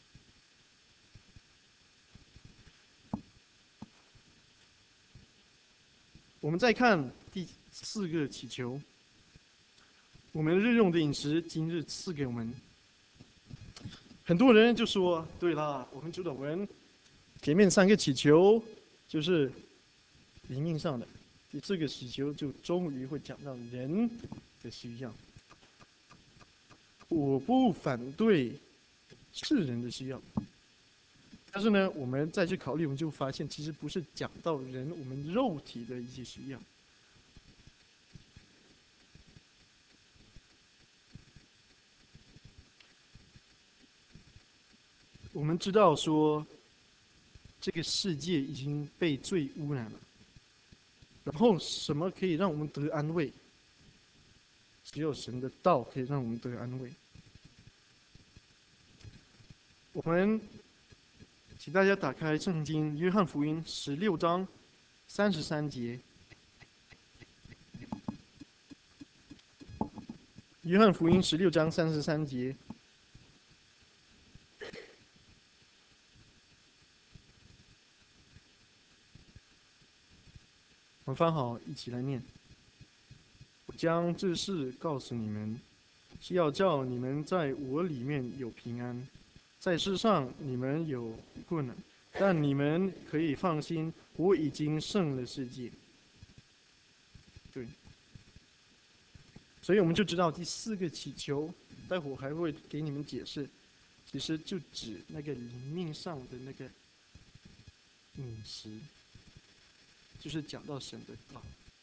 A: 我们再看第四个祈求，我们日用的饮食今日赐给我们。很多人就说：“对了，我们主祷文前面三个祈求就是灵命上的，第四个祈求就终于会讲到人的需要。”我不反对世人的需要，但是呢，我们再去考虑，我们就发现其实不是讲到人我们肉体的一些需要。我们知道说，这个世界已经被罪污染了，然后什么可以让我们得安慰？只有神的道可以让我们得安慰。我们请大家打开圣经《约翰福音》十六章三十三节。 约翰福音十六章三十三节，我们翻好，一起来念。我将这事告诉你们，是要叫你们在我里面有平安。在世上你们有困难，但你们可以放心，我已经胜了世界。对，所以我们就知道第四个祈求，待会儿还会给你们解释，其实就指那个灵命上的那个饮食，就是讲到神的道。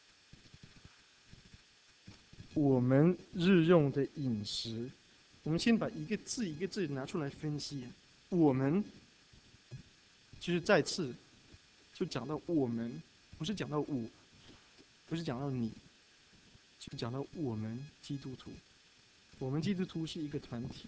A: 我们日用的饮食，我们先把一个字一个字拿出来分析。我们就是再次就讲到我们，不是讲到我，不是讲到你，就讲到我们基督徒。我们基督徒是一个团体，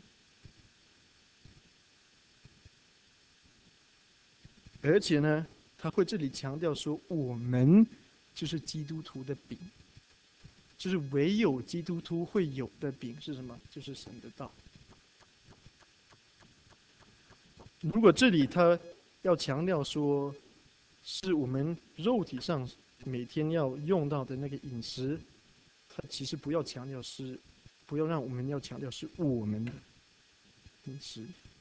A: 而且呢，他会这里强调说，我们就是基督徒的饼，就是唯有基督徒会有的饼是什么？就是神的道。如果这里他要强调说，是我们肉体上每天要用到的那个饮食，他其实不要强调是，不要让我们要强调是我们的饮食。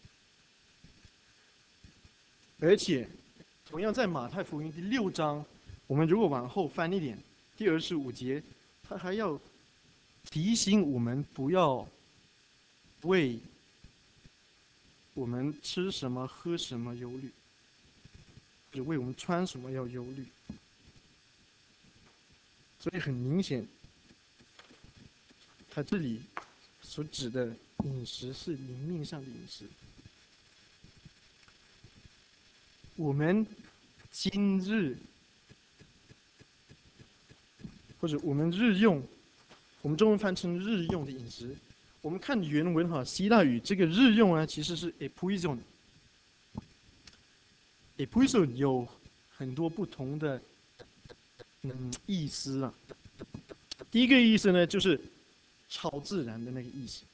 A: 而且，同样在马太福音第六章，我们如果往后翻一点，第二十五节，他还要提醒我们不要为我们吃什么喝什么忧虑，或者为我们穿什么要忧虑。所以很明显，他这里所指的饮食是灵命上的饮食。我们今日或者我们日用，我们中文翻成日用的饮食。我们看原文哈，希腊语这个日用呢，其实是 epuison。epuison 有很多不同的嗯意思啊。第一个意思呢，就是超自然的那个意思。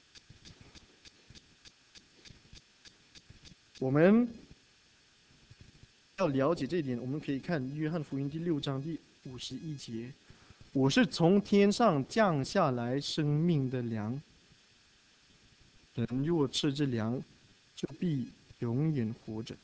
A: 我们要了解这一点，我们可以看约翰福音第六章第五十一节：“我是从天上降下来生命的粮，人若吃这粮，就必永远活着。”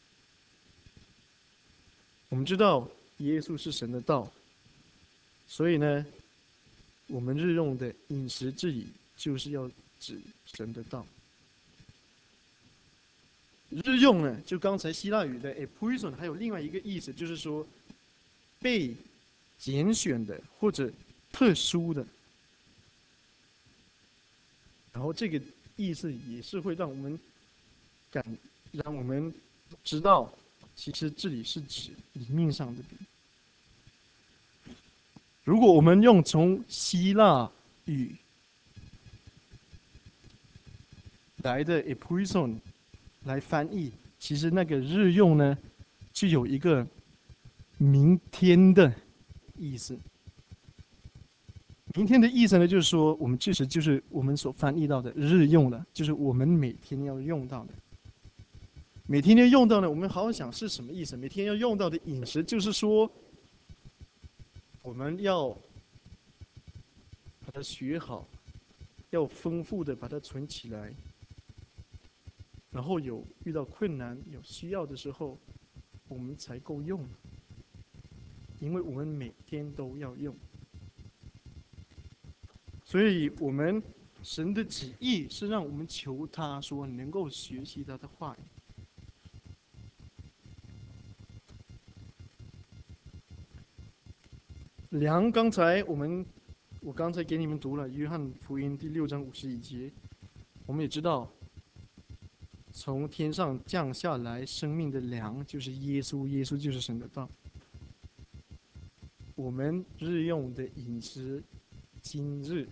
A: 我们知道耶稣是神的道，所以呢，我们日用的饮食之礼就是要指神的道。日用呢，就刚才希腊语的 epuison， 还有另外一个意思，就是说被拣选的或者特殊的。然后这个意思也是会让我们感，让我们知道，其实这里是指灵命上的饼。如果我们用从希腊语来的 epuison 来翻译，其实那个日用呢，就有一个明天的意思。明天的意思呢，就是说我们其实就是我们所翻译到的日用的，就是我们每天要用到的。每天要用到的，我们好好想是什么意思？每天要用到的饮食，就是说我们要把它学好，要丰富的把它存起来，然后有遇到困难、有需要的时候，我们才够用。因为我们每天都要用，所以我们神的旨意是让我们求他说能够学习他的话语。粮，刚才我们我刚才给你们读了约翰福音第六章五十一节，我们也知道，从天上降下来生命的粮就是耶稣，耶稣就是神的道。我们日用的饮食，今日，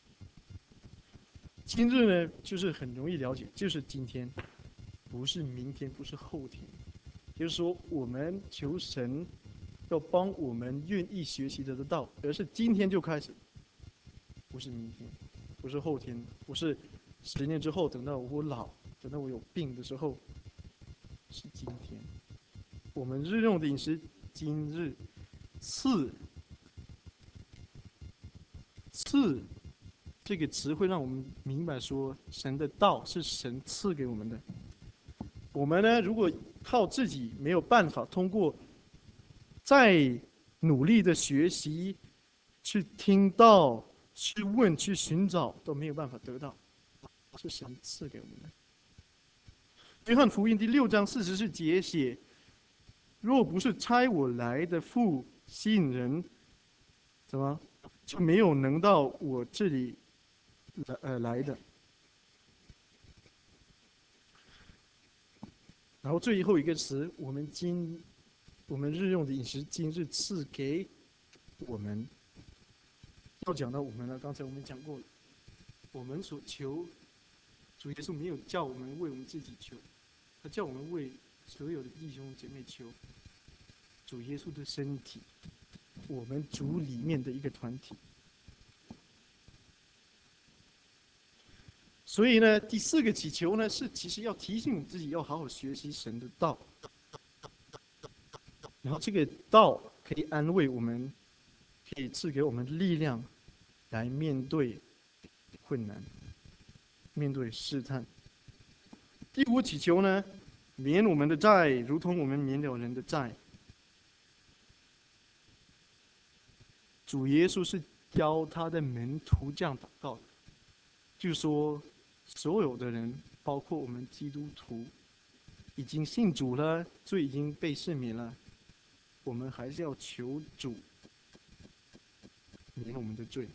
A: 今日呢就是很容易了解，就是今天，不是明天，不是后天。就是说，我们求神要帮我们愿意学习得到，而是今天就开始，不是明天， 不是后天，不是十年之后，等到我老，等到我有病的时候，是今天。我们日用的饮食，今日赐赐这个词会让我们明白说，神的道是神赐给我们的。我们呢，如果靠自己没有办法通过再努力的学习、去听到、去问、去寻找，都没有办法得到，是神赐给我们的。约翰福音第六章四十四节写：“若不是差我来的父吸引人，怎么就没有能到我这里来呃来的？”然后最后一个词，我们今我们日用的饮食，今日赐给我们。要讲到我们呢，刚才我们讲过了，我们所求，主耶稣没有叫我们为我们自己求，他叫我们为所有的弟兄姐妹求。主耶稣的身体，我们主里面的一个团体。所以呢，第四个祈求呢，是其实要提醒自己要好好学习神的道，然后这个道可以安慰我们，可以赐给我们力量，来面对困难，面对试探。第五祈求呢，免我们的债，如同我们免了人的债。主耶稣是教他的门徒这样祷告的，就说所有的人，包括我们基督徒，已经信主了，罪已经被赦免了，我们还是要求主免我们的罪。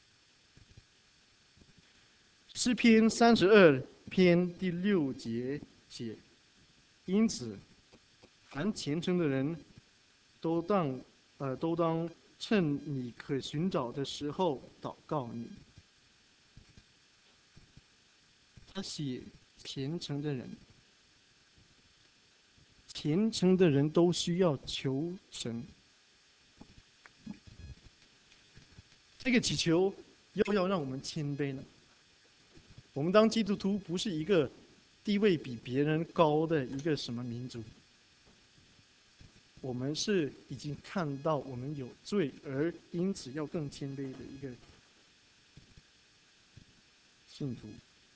A: 诗篇三十二篇第六节写：“因此，凡虔诚的人，都当呃都当趁你可寻找的时候祷告你。”他写虔诚的人，虔诚的人都需要求神。这个祈求又要让我们谦卑了。我们当基督徒不是一个地位比别人高的一个什么民族，我们是已经看到我们有罪，而因此要更谦卑的一个信徒。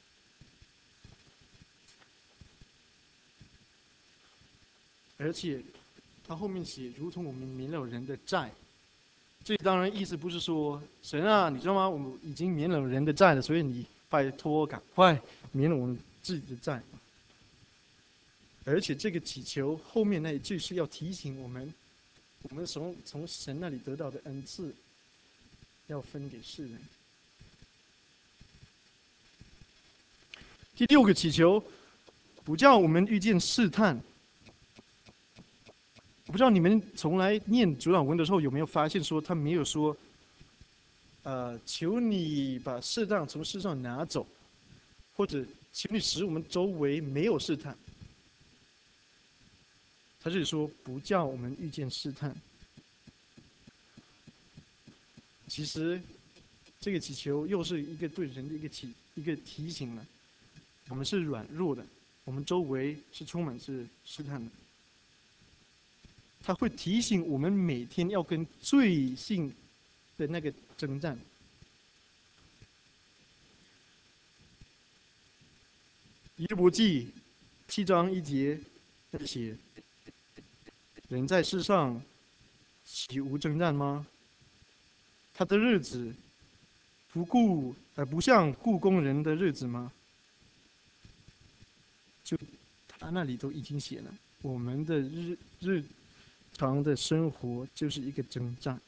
A: 而且他后面写，如同我们免了人的债。这当然意思不是说神啊，你知道吗？我们已经免了人的债了，所以你拜托赶快免了我们自己的债。而且这个祈求后面那一句是要提醒我们，我们从从神那里得到的恩赐，要分给世人。第六个祈求，不叫我们遇见试探。我不知道你们从来念主祷文的时候有没有发现，说他没有说，呃，求你把试探从世上拿走，或者求你使我们周围没有试探。他是说不叫我们遇见试探。其实，这个祈求又是一个对人的一个提一个提醒了。我们是软弱的，我们周围是充满是试探的。他会提醒我们每天要跟罪性的那个征战。约伯记七章一节写：“人在世上，岂无征战吗？他的日子不顾呃不像雇工人的日子吗？”就他那里都已经写了，我们的日日常的生活就是一个征战。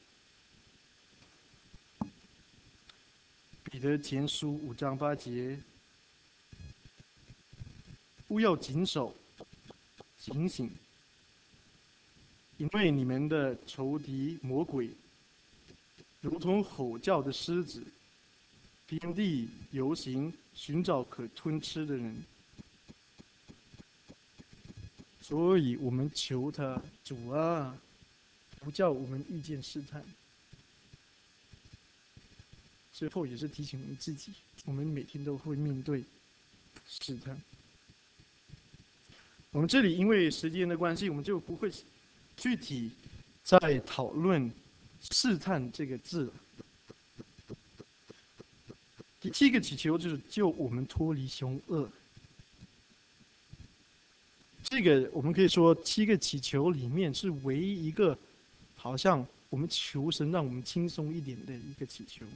A: 彼得前书五章八节：“勿要谨守，警醒，因为你们的仇敌魔鬼，如同吼叫的狮子，遍地游行，寻找可吞吃的人。”所以我们求他，主啊，不叫我们遇见试探。 最后也是提醒我们自己，我们每天都会面对试探。我们这里因为时间的关系，我们就不会具体在讨论试探这个字了。第七个祈求就是救我们脱离凶恶。这个我们可以说七个祈求里面是唯一一个，好像我们求神让我们轻松一点的一个祈求。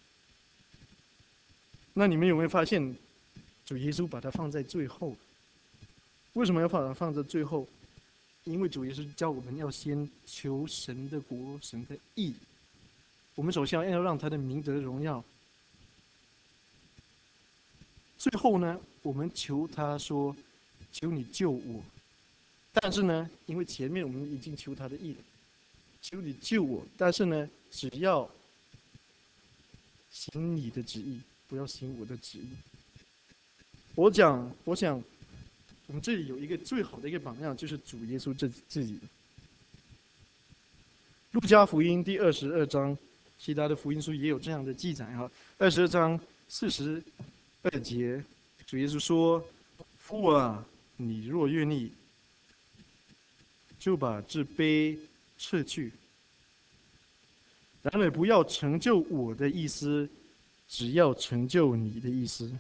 A: 那你们有没有发现，主耶稣把它放在最后？为什么要把它放在最后？因为主耶稣教我们要先求神的国、神的义。我们首先要让他的名得荣耀。最后呢，我们求他说：“求你救我。”但是呢，因为前面我们已经求他的义了，求你救我。但是呢，只要行你的旨意，不要行我的旨意。我讲，我想，我们这里有一个最好的一个榜样，就是主耶稣自自己。路加福音第二十二章，其他的福音书也有这样的记载哈。二十二章四十二节，主耶稣说：“父啊，你若愿意，就把这杯撤去。然而不要成就我的意思，只要成就你的意思。”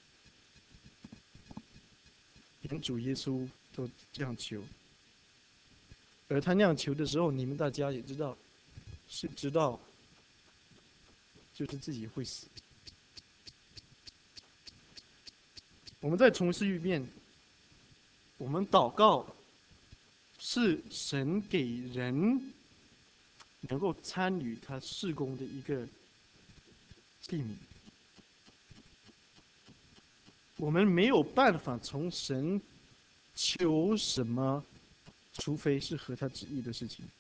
A: 连主耶稣都这样求，而他那样求的时候，你们大家也知道，是知道，就是自己会死。我们再重试一遍，我们祷告是神给人能够参与他事工的一个器皿。我们没有办法从神求什么，除非是合他旨意的事情。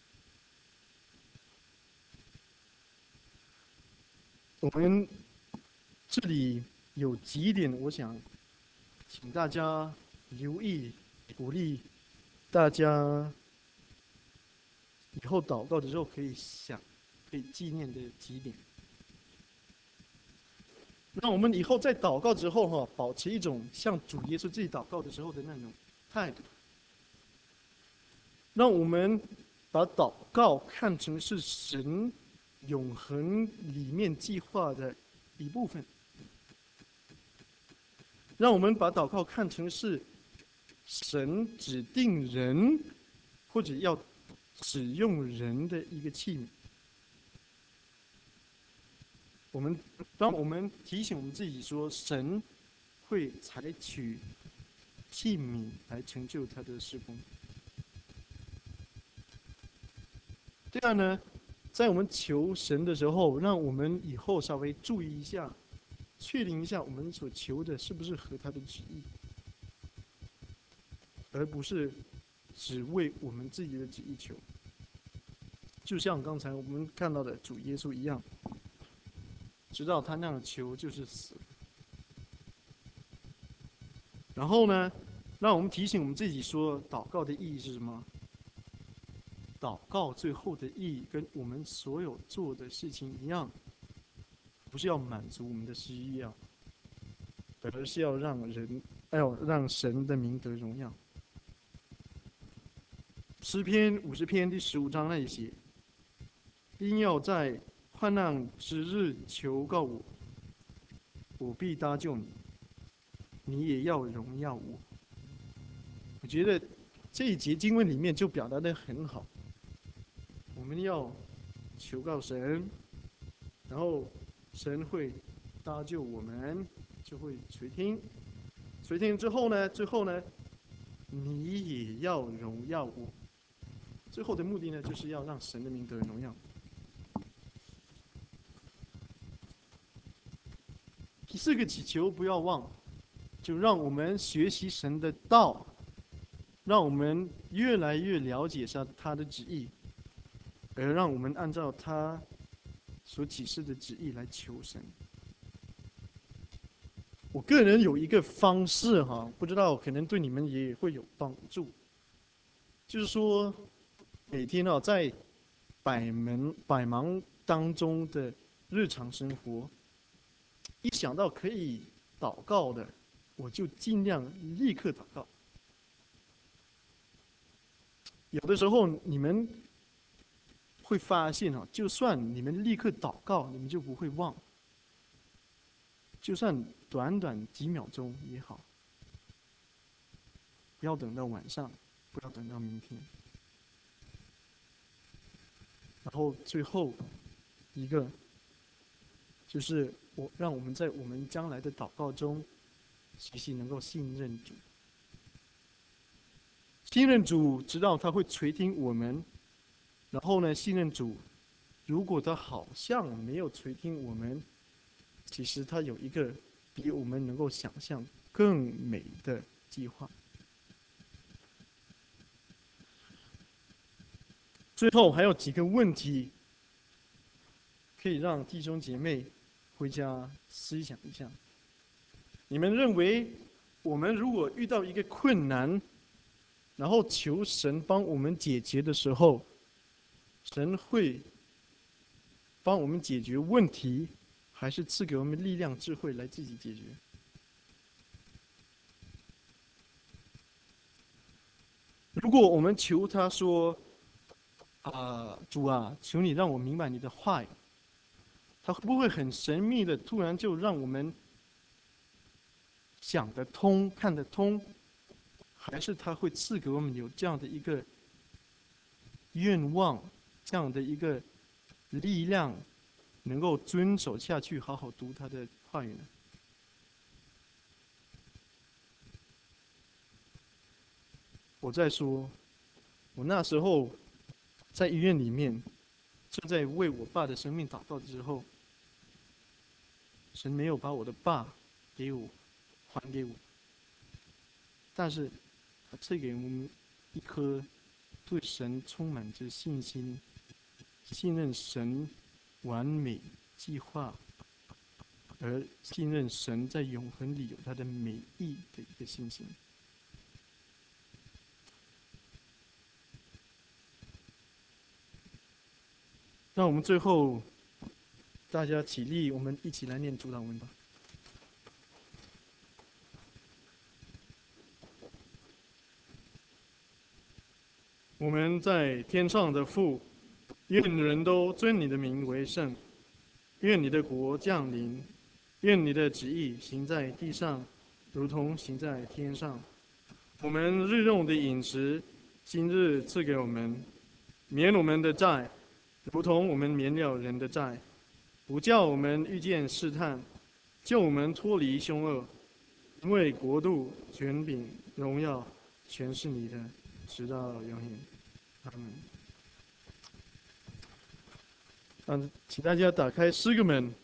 A: 我们这里有几点，我想请大家留意，鼓励大家以后祷告的时候可以想、可以纪念的几点。那我们以后在祷告之后哈，保持一种像主耶稣自己祷告的时候的那种态度，让我们把祷告看成是神永恒里面计划的一部分，让我们把祷告看成是神指定人或者要使用人的一个器皿。我们当我们提醒我们自己说，神会采取器皿来成就他的事工。这样呢，在我们求神的时候，让我们以后稍微注意一下，确定一下我们所求的是不是合他的旨意，而不是只为我们自己的旨意求。就像刚才我们看到的主耶稣一样，知道他那样求就是死。然后呢，让我们提醒我们自己说，祷告的意义是什么？祷告最后的意义跟我们所有做的事情一样，不是要满足我们的需要，而是要让人，要让神的名得荣耀。诗篇五十篇第十五章那里写：“因要在患难之日求告我，我必搭救你，你也要荣耀我。”我觉得这一节经文里面就表达得很好。我们要求告神，然后神会搭救我们，就会垂听。垂听之后呢，最后呢，你也要荣耀我。最后的目的呢，就是要让神的名得荣耀。第四个祈求不要忘，就让我们学习神的道，让我们越来越了解他他的旨意，而让我们按照他所启示的旨意来求神。我个人有一个方式哈，不知道可能对你们也会有帮助，就是说每天啊在百门百忙当中的日常生活，一想到可以祷告的，我就尽量立刻祷告。有的时候你们会发现哈，就算你们立刻祷告，你们就不会忘，就算短短几秒钟也好，不要等到晚上，不要等到明天。然后最后一个就是我让我们在我们将来的祷告中，学习能够信任主。信任主，知道他会垂听我们，然后呢，信任主，如果他好像没有垂听我们，其实他有一个比我们能够想象更美的计划。最后还有几个问题，可以让弟兄姐妹回家思想一下。你们认为，我们如果遇到一个困难，然后求神帮我们解决的时候，神会帮我们解决问题，还是赐给我们力量、智慧来自己解决？如果我们求他说：“啊，主啊，求你让我明白你的话语。”他会不会很神秘的突然就让我们想得通、看得通？还是他会赐给我们有这样的一个愿望，这样的一个力量，能够遵守下去，好好读他的话语呢？我在说，我那时候在医院里面，正在为我爸的生命祷告的时候，神没有把我的爸给我，还给我，但是他赐给我们一颗对神充满着信心、信任神完美计划，而信任神在永恒里有他的美意的一个信心。那我们最后大家起立，我们一起来念主祷文吧。我们在天上的父，愿人都尊你的名为圣。愿你的国降临，愿你的旨意行在地上，如同行在天上。我们日用的饮食，今日赐给我们，免我们的债，如同我们免了人的债，不叫我们遇见试探，救我们脱离凶恶。因为国度、权柄、荣耀，全是你的，直到永远。阿门。嗯，请大家打开诗歌们。